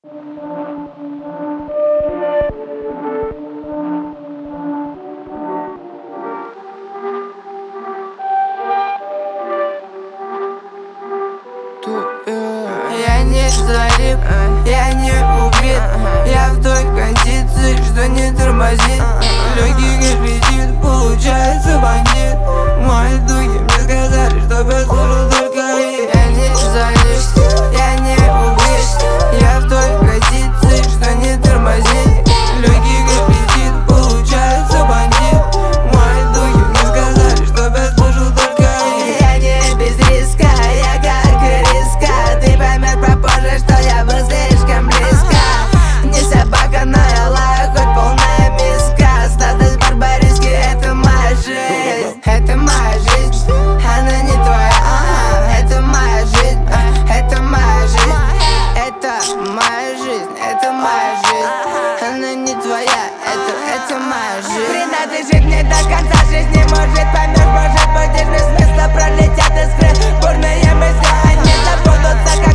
Я не залип, я не убит. Я в той кондиции, что не тормозит. Легкий кредит, получается бандит. Мои духи мне сказали, чтоб я слушал только их. Я не залип, я не убит. Я в той кондиции, что не тормозит. Легкий кредит, получается бандит. Мои духи мне сказали, чтоб я слушал только их. Я не без риска, я как риска. Ты поймешь попозже, что я был слишком близко. Не собака, но я лаю, хоть полная миска. Статус барбариски, это моя жизнь. Это моя жизнь, она не твоя. Это моя жизнь, это моя жизнь. Это моя жизнь, это моя жизнь. Она не твоя, это моя жизнь. Принадлежит мне до конца жизни, может поймешь, может будешь без смысла. Пролетят искры, бурные мысли, они забудутся,